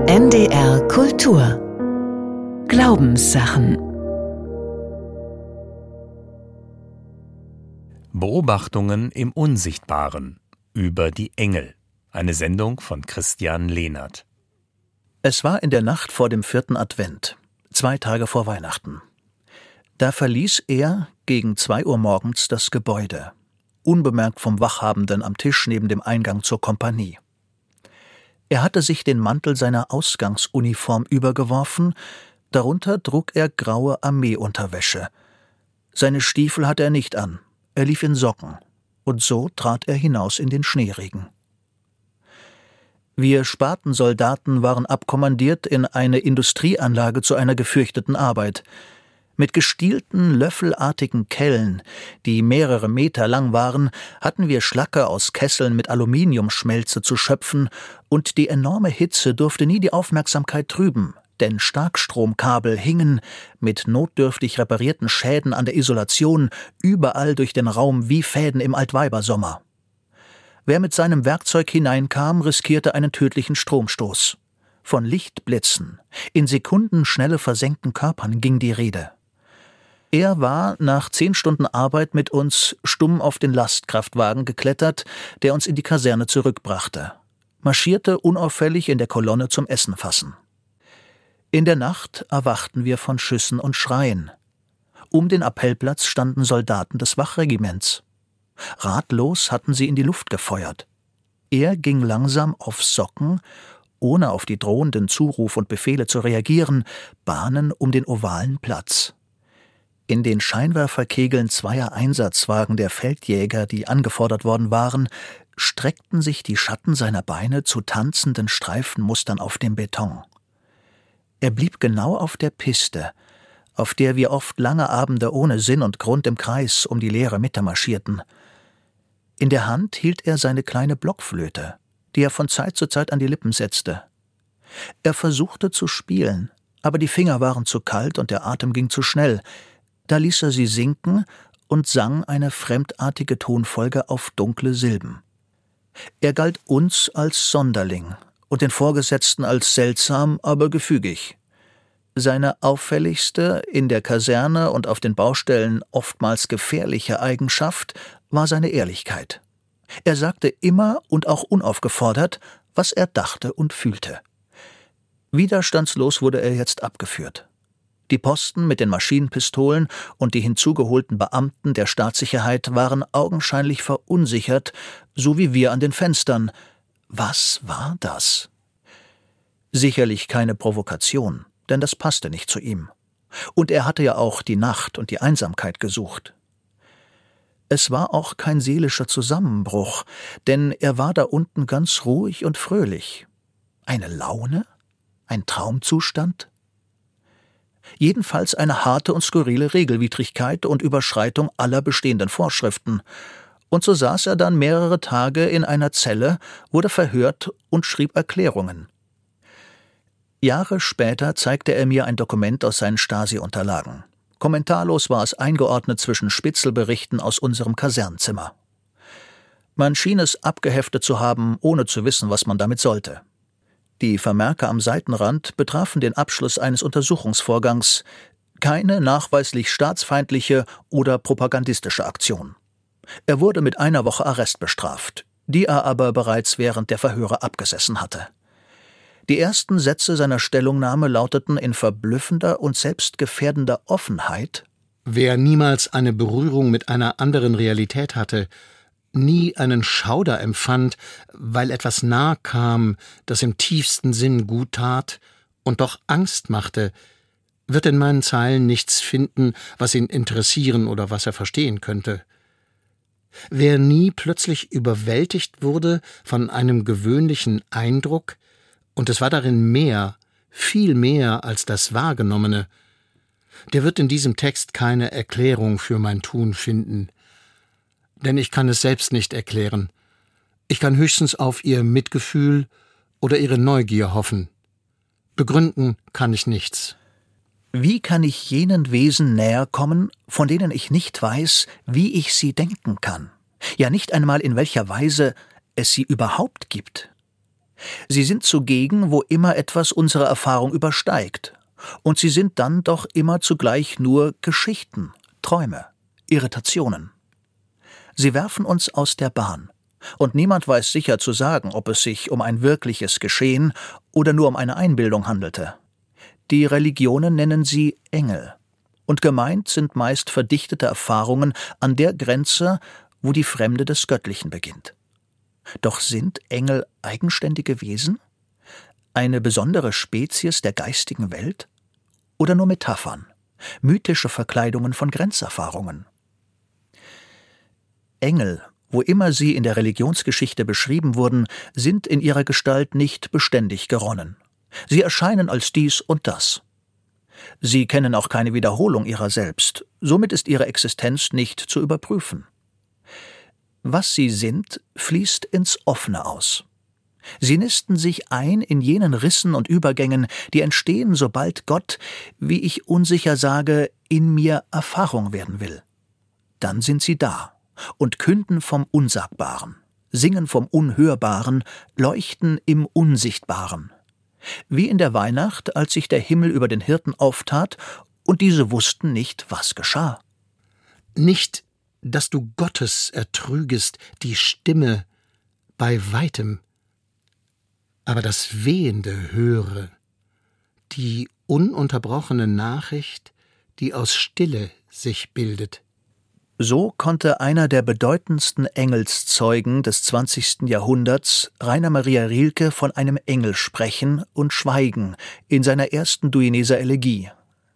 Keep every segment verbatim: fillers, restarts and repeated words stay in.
N D R Kultur Glaubenssachen. Beobachtungen im Unsichtbaren über die Engel. Eine Sendung von Christian Lehnert. Es war in der Nacht vor dem vierten Advent, zwei Tage vor Weihnachten. Da verließ er gegen zwei Uhr morgens das Gebäude, unbemerkt vom Wachhabenden am Tisch neben dem Eingang zur Kompanie. Er hatte sich den Mantel seiner Ausgangsuniform übergeworfen, darunter trug er graue Armeeunterwäsche. Seine Stiefel hatte er nicht an, er lief in Socken, und so trat er hinaus in den Schneeregen. Wir Spatensoldaten waren abkommandiert in eine Industrieanlage zu einer gefürchteten Arbeit. Mit gestielten, löffelartigen Kellen, die mehrere Meter lang waren, hatten wir Schlacke aus Kesseln mit Aluminiumschmelze zu schöpfen, und die enorme Hitze durfte nie die Aufmerksamkeit trüben, denn Starkstromkabel hingen, mit notdürftig reparierten Schäden an der Isolation, überall durch den Raum wie Fäden im Altweibersommer. Wer mit seinem Werkzeug hineinkam, riskierte einen tödlichen Stromstoß. Von Lichtblitzen, in sekundenschnelle versenkten Körpern ging die Rede. Er war nach zehn Stunden Arbeit mit uns stumm auf den Lastkraftwagen geklettert, der uns in die Kaserne zurückbrachte, marschierte unauffällig in der Kolonne zum Essen fassen. In der Nacht erwachten wir von Schüssen und Schreien. Um den Appellplatz standen Soldaten des Wachregiments. Ratlos hatten sie in die Luft gefeuert. Er ging langsam auf Socken, ohne auf die drohenden Zuruf und Befehle zu reagieren, Bahnen um den ovalen Platz. In den Scheinwerferkegeln zweier Einsatzwagen der Feldjäger, die angefordert worden waren, streckten sich die Schatten seiner Beine zu tanzenden Streifenmustern auf dem Beton. Er blieb genau auf der Piste, auf der wir oft lange Abende ohne Sinn und Grund im Kreis um die leere Mitte marschierten. In der Hand hielt er seine kleine Blockflöte, die er von Zeit zu Zeit an die Lippen setzte. Er versuchte zu spielen, aber die Finger waren zu kalt und der Atem ging zu schnell. Da ließ er sie sinken und sang eine fremdartige Tonfolge auf dunkle Silben. Er galt uns als Sonderling und den Vorgesetzten als seltsam, aber gefügig. Seine auffälligste, in der Kaserne und auf den Baustellen oftmals gefährliche Eigenschaft war seine Ehrlichkeit. Er sagte immer und auch unaufgefordert, was er dachte und fühlte. Widerstandslos wurde er jetzt abgeführt. Die Posten mit den Maschinenpistolen und die hinzugeholten Beamten der Staatssicherheit waren augenscheinlich verunsichert, so wie wir an den Fenstern. Was war das? Sicherlich keine Provokation, denn das passte nicht zu ihm. Und er hatte ja auch die Nacht und die Einsamkeit gesucht. Es war auch kein seelischer Zusammenbruch, denn er war da unten ganz ruhig und fröhlich. Eine Laune? Ein Traumzustand? Jedenfalls eine harte und skurrile Regelwidrigkeit und Überschreitung aller bestehenden Vorschriften. Und so saß er dann mehrere Tage in einer Zelle, wurde verhört und schrieb Erklärungen. Jahre später zeigte er mir ein Dokument aus seinen Stasi-Unterlagen. Kommentarlos war es eingeordnet zwischen Spitzelberichten aus unserem Kasernenzimmer. Man schien es abgeheftet zu haben, ohne zu wissen, was man damit sollte. Die Vermerke am Seitenrand betrafen den Abschluss eines Untersuchungsvorgangs, keine nachweislich staatsfeindliche oder propagandistische Aktion. Er wurde mit einer Woche Arrest bestraft, die er aber bereits während der Verhöre abgesessen hatte. Die ersten Sätze seiner Stellungnahme lauteten in verblüffender und selbstgefährdender Offenheit: Wer niemals eine Berührung mit einer anderen Realität hatte, nie einen Schauder empfand, weil etwas nahe kam, das im tiefsten Sinn gut tat und doch Angst machte, wird in meinen Zeilen nichts finden, was ihn interessieren oder was er verstehen könnte. Wer nie plötzlich überwältigt wurde von einem gewöhnlichen Eindruck, und es war darin mehr, viel mehr als das Wahrgenommene, der wird in diesem Text keine Erklärung für mein Tun finden. Denn ich kann es selbst nicht erklären. Ich kann höchstens auf ihr Mitgefühl oder ihre Neugier hoffen. Begründen kann ich nichts. Wie kann ich jenen Wesen näher kommen, von denen ich nicht weiß, wie ich sie denken kann? Ja, nicht einmal in welcher Weise es sie überhaupt gibt. Sie sind zugegen, wo immer etwas unsere Erfahrung übersteigt. Und sie sind dann doch immer zugleich nur Geschichten, Träume, Irritationen. Sie werfen uns aus der Bahn. Und niemand weiß sicher zu sagen, ob es sich um ein wirkliches Geschehen oder nur um eine Einbildung handelte. Die Religionen nennen sie Engel. Und gemeint sind meist verdichtete Erfahrungen an der Grenze, wo die Fremde des Göttlichen beginnt. Doch sind Engel eigenständige Wesen? Eine besondere Spezies der geistigen Welt? Oder nur Metaphern, mythische Verkleidungen von Grenzerfahrungen? Engel, wo immer sie in der Religionsgeschichte beschrieben wurden, sind in ihrer Gestalt nicht beständig geronnen. Sie erscheinen als dies und das. Sie kennen auch keine Wiederholung ihrer selbst, somit ist ihre Existenz nicht zu überprüfen. Was sie sind, fließt ins Offene aus. Sie nisten sich ein in jenen Rissen und Übergängen, die entstehen, sobald Gott, wie ich unsicher sage, in mir Erfahrung werden will. Dann sind sie da und künden vom Unsagbaren, singen vom Unhörbaren, leuchten im Unsichtbaren. Wie in der Weihnacht, als sich der Himmel über den Hirten auftat, und diese wussten nicht, was geschah. Nicht, dass du Gottes ertrügest, die Stimme bei weitem, aber das Wehende höre, die ununterbrochene Nachricht, die aus Stille sich bildet. So konnte einer der bedeutendsten Engelszeugen des zwanzigsten Jahrhunderts, Rainer Maria Rilke, von einem Engel sprechen und schweigen in seiner ersten Duineser Elegie.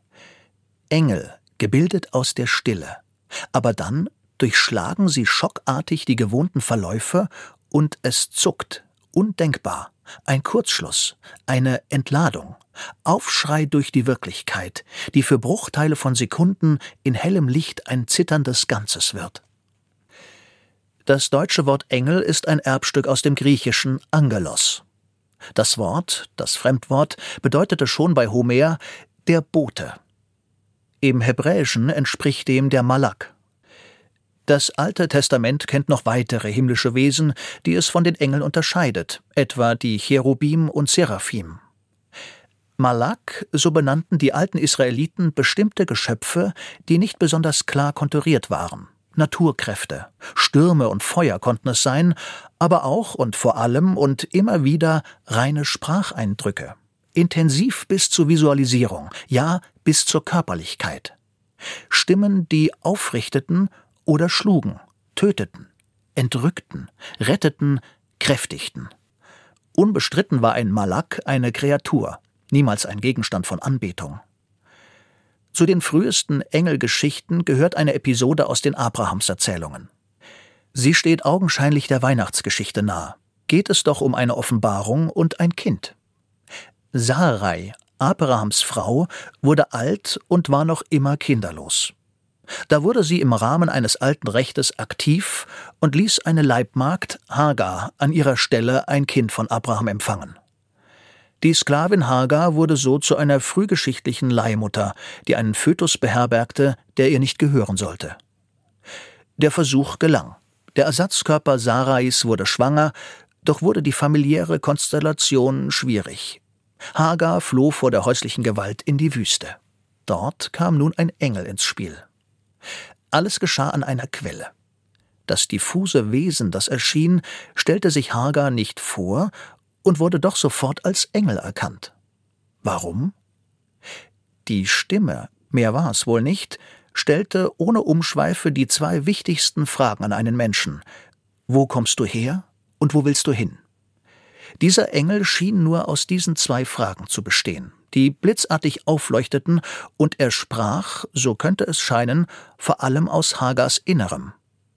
Engel, gebildet aus der Stille, aber dann durchschlagen sie schockartig die gewohnten Verläufe und es zuckt, undenkbar, ein Kurzschluss, eine Entladung, Aufschrei durch die Wirklichkeit, die für Bruchteile von Sekunden in hellem Licht ein zitterndes Ganzes wird. Das deutsche Wort Engel ist ein Erbstück aus dem griechischen Angelos. Das Wort, das Fremdwort, bedeutete schon bei Homer der Bote. Im Hebräischen entspricht dem der Malak. Das Alte Testament kennt noch weitere himmlische Wesen, die es von den Engeln unterscheidet, etwa die Cherubim und Seraphim. Malak, so benannten die alten Israeliten bestimmte Geschöpfe, die nicht besonders klar konturiert waren. Naturkräfte, Stürme und Feuer konnten es sein, aber auch und vor allem und immer wieder reine Spracheindrücke. Intensiv bis zur Visualisierung, ja bis zur Körperlichkeit. Stimmen, die aufrichteten oder schlugen, töteten, entrückten, retteten, kräftigten. Unbestritten war ein Malak eine Kreatur, niemals ein Gegenstand von Anbetung. Zu den frühesten Engelgeschichten gehört eine Episode aus den Abrahamserzählungen. Sie steht augenscheinlich der Weihnachtsgeschichte nahe. Geht es doch um eine Offenbarung und ein Kind. Sarai, Abrahams Frau, wurde alt und war noch immer kinderlos. Da wurde sie im Rahmen eines alten Rechtes aktiv und ließ eine Leibmagd, Hagar, an ihrer Stelle ein Kind von Abraham empfangen. Die Sklavin Hagar wurde so zu einer frühgeschichtlichen Leihmutter, die einen Fötus beherbergte, der ihr nicht gehören sollte. Der Versuch gelang. Der Ersatzkörper Sarais wurde schwanger, doch wurde die familiäre Konstellation schwierig. Hagar floh vor der häuslichen Gewalt in die Wüste. Dort kam nun ein Engel ins Spiel. Alles geschah an einer Quelle. Das diffuse Wesen, das erschien, stellte sich Hagar nicht vor und wurde doch sofort als Engel erkannt. Warum? Die Stimme, mehr war es wohl nicht, stellte ohne Umschweife die zwei wichtigsten Fragen an einen Menschen. Wo kommst du her und wo willst du hin? Dieser Engel schien nur aus diesen zwei Fragen zu bestehen, die blitzartig aufleuchteten, und er sprach, so könnte es scheinen, vor allem aus Hagars Innerem.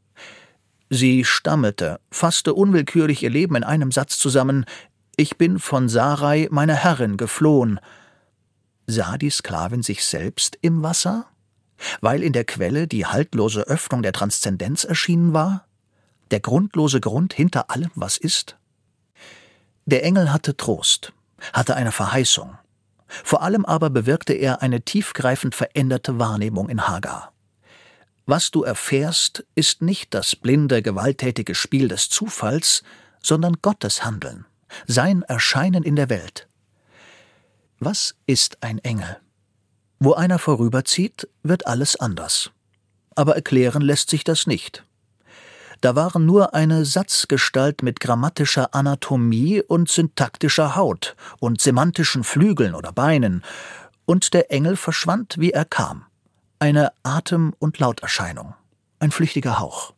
Sie stammelte, fasste unwillkürlich ihr Leben in einem Satz zusammen: »Ich bin von Sarai, meiner Herrin, geflohen.« Sah die Sklavin sich selbst im Wasser? Weil in der Quelle die haltlose Öffnung der Transzendenz erschienen war? Der grundlose Grund hinter allem, was ist? Der Engel hatte Trost, hatte eine Verheißung. Vor allem aber bewirkte er eine tiefgreifend veränderte Wahrnehmung in Hagar. Was du erfährst, ist nicht das blinde, gewalttätige Spiel des Zufalls, sondern Gottes Handeln, sein Erscheinen in der Welt. Was ist ein Engel? Wo einer vorüberzieht, wird alles anders. Aber erklären lässt sich das nicht. Da waren nur eine Satzgestalt mit grammatischer Anatomie und syntaktischer Haut und semantischen Flügeln oder Beinen, und der Engel verschwand, wie er kam. Eine Atem- und Lauterscheinung, ein flüchtiger Hauch.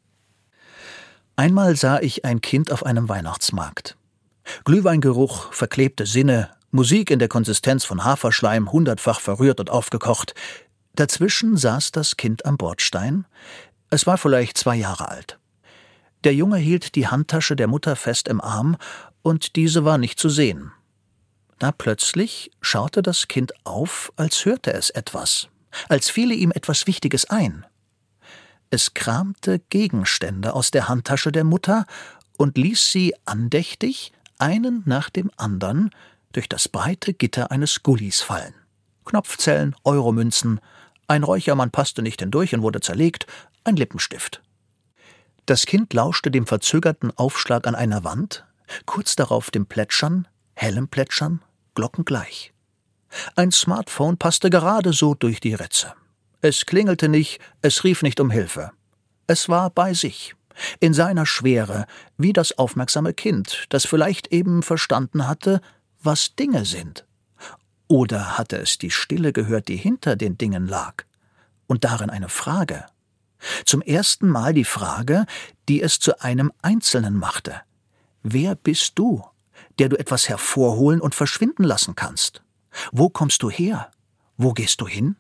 Einmal sah ich ein Kind auf einem Weihnachtsmarkt. Glühweingeruch, verklebte Sinne, Musik in der Konsistenz von Haferschleim, hundertfach verrührt und aufgekocht. Dazwischen saß das Kind am Bordstein. Es war vielleicht zwei Jahre alt. Der Junge hielt die Handtasche der Mutter fest im Arm, und diese war nicht zu sehen. Da plötzlich schaute das Kind auf, als hörte es etwas, als fiele ihm etwas Wichtiges ein. Es kramte Gegenstände aus der Handtasche der Mutter und ließ sie andächtig, einen nach dem andern, durch das breite Gitter eines Gullis fallen. Knopfzellen, Euromünzen, ein Räuchermann passte nicht hindurch und wurde zerlegt, ein Lippenstift. Das Kind lauschte dem verzögerten Aufschlag an einer Wand, kurz darauf dem Plätschern, hellem Plätschern, glockengleich. Ein Smartphone passte gerade so durch die Ritze. Es klingelte nicht, es rief nicht um Hilfe. Es war bei sich, in seiner Schwere, wie das aufmerksame Kind, das vielleicht eben verstanden hatte, was Dinge sind. Oder hatte es die Stille gehört, die hinter den Dingen lag? Und darin eine Frage. Zum ersten Mal die Frage, die es zu einem Einzelnen machte. Wer bist du, der du etwas hervorholen und verschwinden lassen kannst? Wo kommst du her? Wo gehst du hin?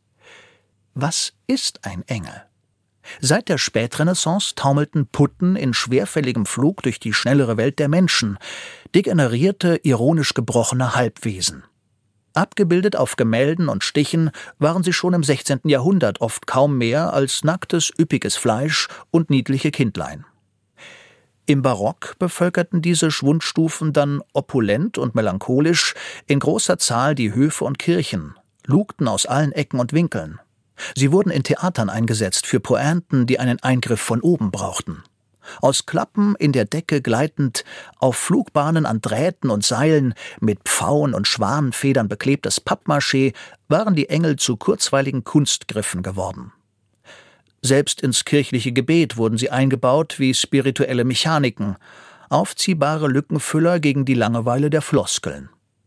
Was ist ein Engel? Seit der Spätrenaissance taumelten Putten in schwerfälligem Flug durch die schnellere Welt der Menschen, degenerierte, ironisch gebrochene Halbwesen. Abgebildet auf Gemälden und Stichen waren sie schon im sechzehnten Jahrhundert oft kaum mehr als nacktes, üppiges Fleisch und niedliche Kindlein. Im Barock bevölkerten diese Schwundstufen dann opulent und melancholisch in großer Zahl die Höfe und Kirchen, lugten aus allen Ecken und Winkeln. Sie wurden in Theatern eingesetzt für Pointen, die einen Eingriff von oben brauchten. Aus Klappen in der Decke gleitend, auf Flugbahnen an Drähten und Seilen, mit Pfauen und Schwanenfedern beklebtes Pappmaché, waren die Engel zu kurzweiligen Kunstgriffen geworden. Selbst ins kirchliche Gebet wurden sie eingebaut wie spirituelle Mechaniken, aufziehbare Lückenfüller gegen die Langeweile der Floskeln.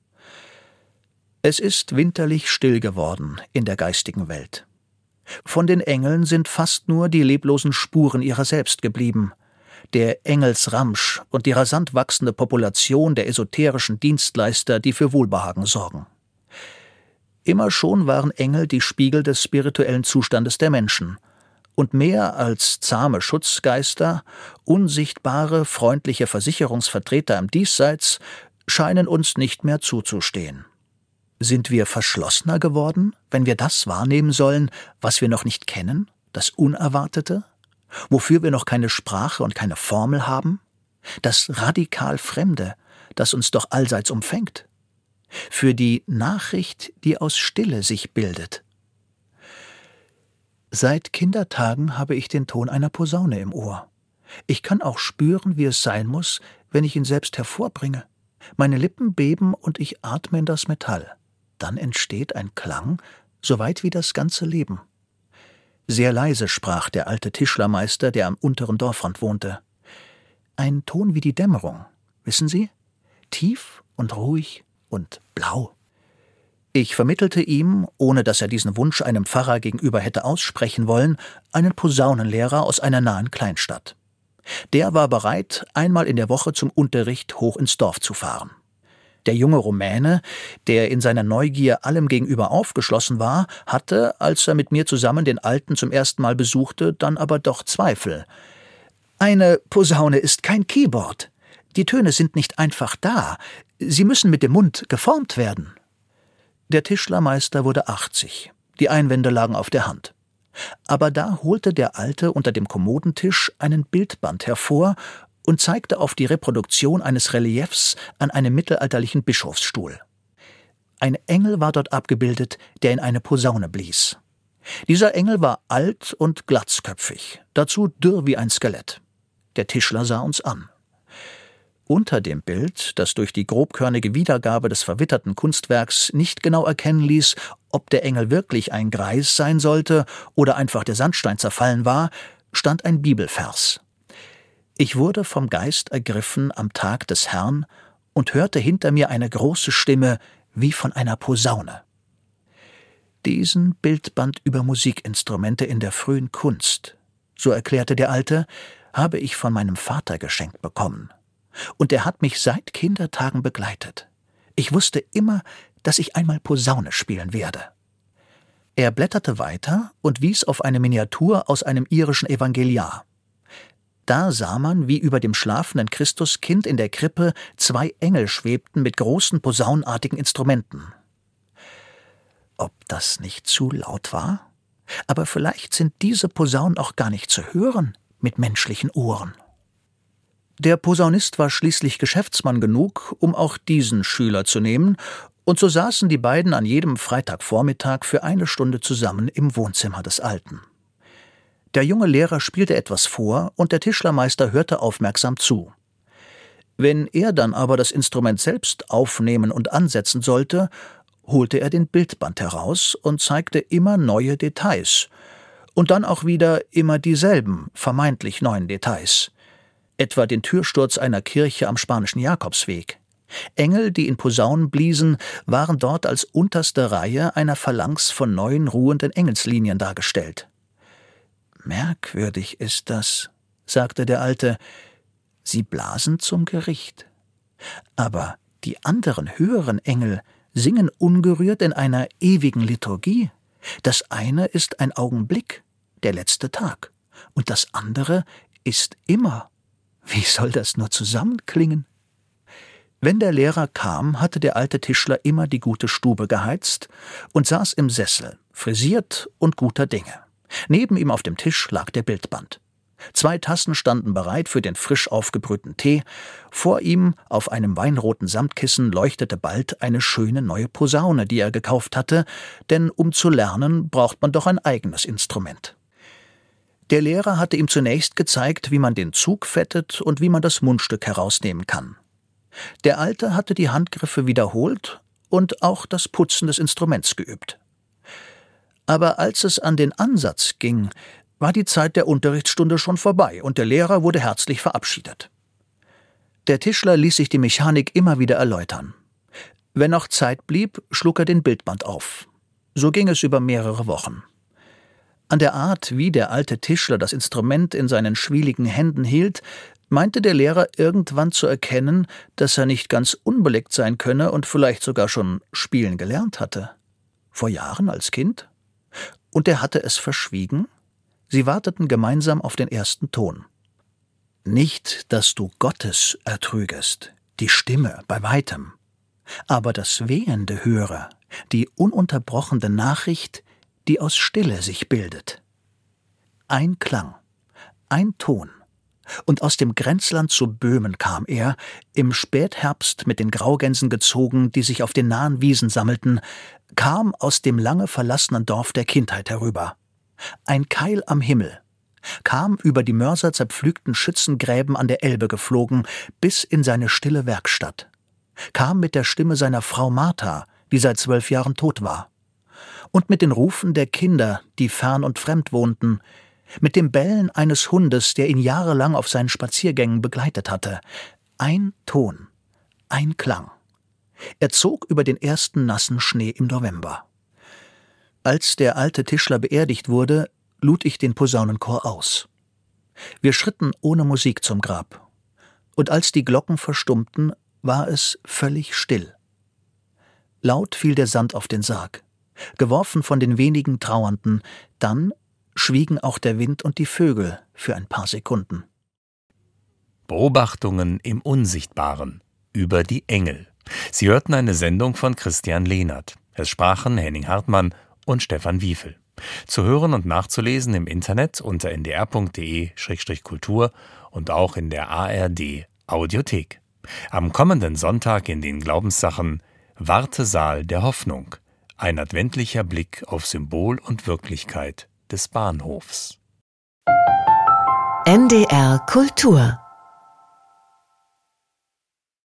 Es ist winterlich still geworden in der geistigen Welt. Von den Engeln sind fast nur die leblosen Spuren ihrer selbst geblieben. Der Engelsramsch und die rasant wachsende Population der esoterischen Dienstleister, die für Wohlbehagen sorgen. Immer schon waren Engel die Spiegel des spirituellen Zustandes der Menschen. Und mehr als zahme Schutzgeister, unsichtbare, freundliche Versicherungsvertreter im Diesseits, scheinen uns nicht mehr zuzustehen. Sind wir verschlossener geworden, wenn wir das wahrnehmen sollen, was wir noch nicht kennen, das Unerwartete, wofür wir noch keine Sprache und keine Formel haben, das radikal Fremde, das uns doch allseits umfängt, für die Nachricht, die aus Stille sich bildet? Seit Kindertagen habe ich den Ton einer Posaune im Ohr. Ich kann auch spüren, wie es sein muss, wenn ich ihn selbst hervorbringe. Meine Lippen beben und ich atme in das Metall. Dann entsteht ein Klang, so weit wie das ganze Leben. Sehr leise sprach der alte Tischlermeister, der am unteren Dorfrand wohnte. Ein Ton wie die Dämmerung, wissen Sie? Tief und ruhig und blau. Ich vermittelte ihm, ohne dass er diesen Wunsch einem Pfarrer gegenüber hätte aussprechen wollen, einen Posaunenlehrer aus einer nahen Kleinstadt. Der war bereit, einmal in der Woche zum Unterricht hoch ins Dorf zu fahren. Der junge Rumäne, der in seiner Neugier allem gegenüber aufgeschlossen war, hatte, als er mit mir zusammen den Alten zum ersten Mal besuchte, dann aber doch Zweifel. Eine Posaune ist kein Keyboard. Die Töne sind nicht einfach da. Sie müssen mit dem Mund geformt werden. Der Tischlermeister wurde achtzig. Die Einwände lagen auf der Hand. Aber da holte der Alte unter dem Kommodentisch einen Bildband hervor und zeigte auf die Reproduktion eines Reliefs an einem mittelalterlichen Bischofsstuhl. Ein Engel war dort abgebildet, der in eine Posaune blies. Dieser Engel war alt und glatzköpfig, dazu dürr wie ein Skelett. Der Tischler sah uns an. Unter dem Bild, das durch die grobkörnige Wiedergabe des verwitterten Kunstwerks nicht genau erkennen ließ, ob der Engel wirklich ein Greis sein sollte oder einfach der Sandstein zerfallen war, stand ein Bibelvers. Ich wurde vom Geist ergriffen am Tag des Herrn und hörte hinter mir eine große Stimme wie von einer Posaune. Diesen Bildband über Musikinstrumente in der frühen Kunst, so erklärte der Alte, habe ich von meinem Vater geschenkt bekommen. Und er hat mich seit Kindertagen begleitet. Ich wusste immer, dass ich einmal Posaune spielen werde. Er blätterte weiter und wies auf eine Miniatur aus einem irischen Evangeliar. Da sah man, wie über dem schlafenden Christuskind in der Krippe zwei Engel schwebten mit großen posaunartigen Instrumenten. Ob das nicht zu laut war? Aber vielleicht sind diese Posaunen auch gar nicht zu hören mit menschlichen Ohren. Der Posaunist war schließlich Geschäftsmann genug, um auch diesen Schüler zu nehmen, und so saßen die beiden an jedem Freitagvormittag für eine Stunde zusammen im Wohnzimmer des Alten. Der junge Lehrer spielte etwas vor, und der Tischlermeister hörte aufmerksam zu. Wenn er dann aber das Instrument selbst aufnehmen und ansetzen sollte, holte er den Bildband heraus und zeigte immer neue Details, und dann auch wieder immer dieselben, vermeintlich neuen Details. Etwa den Türsturz einer Kirche am spanischen Jakobsweg. Engel, die in Posaunen bliesen, waren dort als unterste Reihe einer Phalanx von neun ruhenden Engelslinien dargestellt. »Merkwürdig ist das«, sagte der Alte, »sie blasen zum Gericht. Aber die anderen höheren Engel singen ungerührt in einer ewigen Liturgie. Das eine ist ein Augenblick, der letzte Tag, und das andere ist immer. Wie soll das nur zusammenklingen?« Wenn der Lehrer kam, hatte der alte Tischler immer die gute Stube geheizt und saß im Sessel, frisiert und guter Dinge. Neben ihm auf dem Tisch lag der Bildband. Zwei Tassen standen bereit für den frisch aufgebrühten Tee. Vor ihm auf einem weinroten Samtkissen leuchtete bald eine schöne neue Posaune, die er gekauft hatte, denn um zu lernen, braucht man doch ein eigenes Instrument. Der Lehrer hatte ihm zunächst gezeigt, wie man den Zug fettet und wie man das Mundstück herausnehmen kann. Der Alte hatte die Handgriffe wiederholt und auch das Putzen des Instruments geübt. Aber als es an den Ansatz ging, war die Zeit der Unterrichtsstunde schon vorbei und der Lehrer wurde herzlich verabschiedet. Der Tischler ließ sich die Mechanik immer wieder erläutern. Wenn noch Zeit blieb, schlug er den Bildband auf. So ging es über mehrere Wochen. An der Art, wie der alte Tischler das Instrument in seinen schwieligen Händen hielt, meinte der Lehrer irgendwann zu erkennen, dass er nicht ganz unbeleckt sein könne und vielleicht sogar schon spielen gelernt hatte. Vor Jahren als Kind? Und er hatte es verschwiegen? Sie warteten gemeinsam auf den ersten Ton. Nicht, dass du Gottes ertrügest, die Stimme bei weitem, aber das Wehende höre, die ununterbrochene Nachricht, die aus Stille sich bildet. Ein Klang, ein Ton, und aus dem Grenzland zu Böhmen kam er, im Spätherbst mit den Graugänsen gezogen, die sich auf den nahen Wiesen sammelten, kam aus dem lange verlassenen Dorf der Kindheit herüber. Ein Keil am Himmel, kam über die mörserzerpflügten Schützengräben an der Elbe geflogen, bis in seine stille Werkstatt, kam mit der Stimme seiner Frau Martha, die seit zwölf Jahren tot war, und mit den Rufen der Kinder, die fern und fremd wohnten, mit dem Bellen eines Hundes, der ihn jahrelang auf seinen Spaziergängen begleitet hatte. Ein Ton, ein Klang. Er zog über den ersten nassen Schnee im November. Als der alte Tischler beerdigt wurde, lud ich den Posaunenchor aus. Wir schritten ohne Musik zum Grab. Und als die Glocken verstummten, war es völlig still. Laut fiel der Sand auf den Sarg, geworfen von den wenigen Trauernden, dann schwiegen auch der Wind und die Vögel für ein paar Sekunden. Beobachtungen im Unsichtbaren über die Engel. Sie hörten eine Sendung von Christian Lehnert. Es sprachen Henning Hartmann und Stefan Wiefel. Zu hören und nachzulesen im Internet unter n d r punkt d e slash kultur und auch in der A R D Audiothek. Am kommenden Sonntag in den Glaubenssachen Wartesaal der Hoffnung. Ein adventlicher Blick auf Symbol und Wirklichkeit des Bahnhofs. N D R Kultur